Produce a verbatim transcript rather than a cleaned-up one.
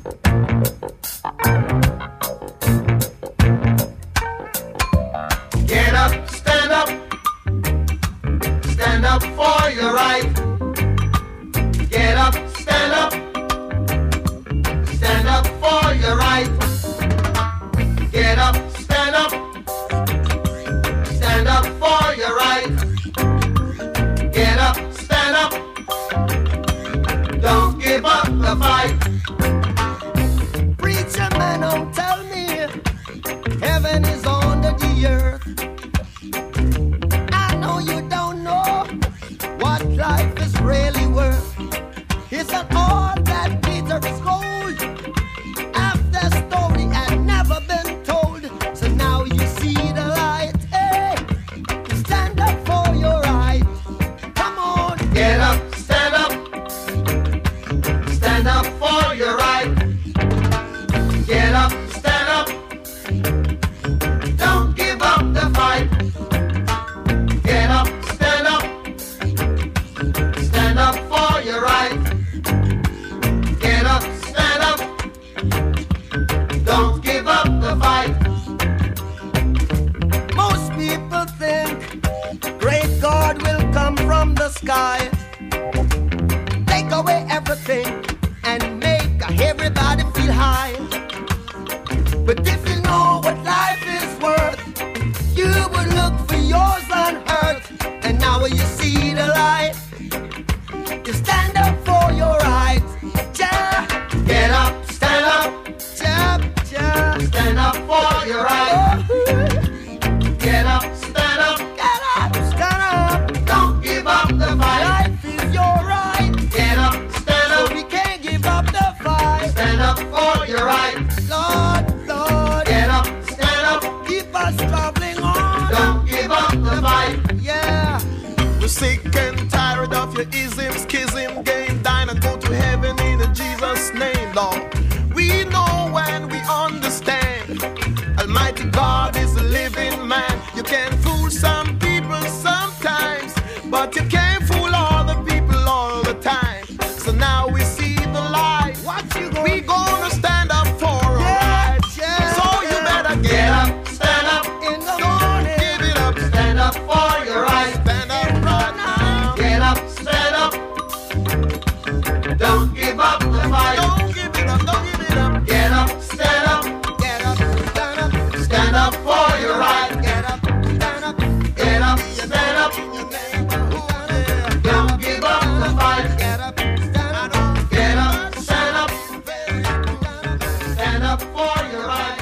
Get up, stand up, stand up for your right. Get up, stand up, stand up for your right. Get up, stand up, stand up for your right. Get up, stand up, don't give up the fight. Preacher man, don't tell me heaven is under the earth. I know you don't know what life is really worth. Isn't all that glitter is gold? Half the story had never been told. So now you see the light. Hey, stand up for your right. Come on. Get up, stand up, stand up for your right. Get up, stand up, don't give up the fight. Get up, stand up, stand up for your right. Get up, stand up, don't give up the fight. Most people think great God will come from the sky, take away everything and make everybody feel high. But if you know what life is worth, you would look for yours on earth. And now when you see the light, you stand up for your rights. Ja, Get up, stand up, ja, ja. stand up for your right. Get up, stand up, Get up, stand up. don't give up the fight. Life is your right, Get up, stand so up, we can't give up the fight. stand up for your right. Lord, Lord, Get up, stand up, keep us traveling on. don't give up the fight. Yeah. We're sick and tired of your ism, schism, game, dine and go to heaven in Jesus' name, Lord. We know and we understand Almighty God is a living man. You can fool some people sometimes, but you can't fool all the people all the time. So now we see the light. What you gonna We gonna stand up for our Yeah, rights. yeah, So you better Get get up, up, stand up, in the don't morning? give it up, stand up for your right. stand up right now. Get up, stand up, don't give up the fight. Don't give it up, don't give it up. Get up, stand up, Get up, stand up, stand up for your right. get up, stand up, Get up, stand up, don't give up the fight. get up, stand up, Get up, stand up, stand up for your right.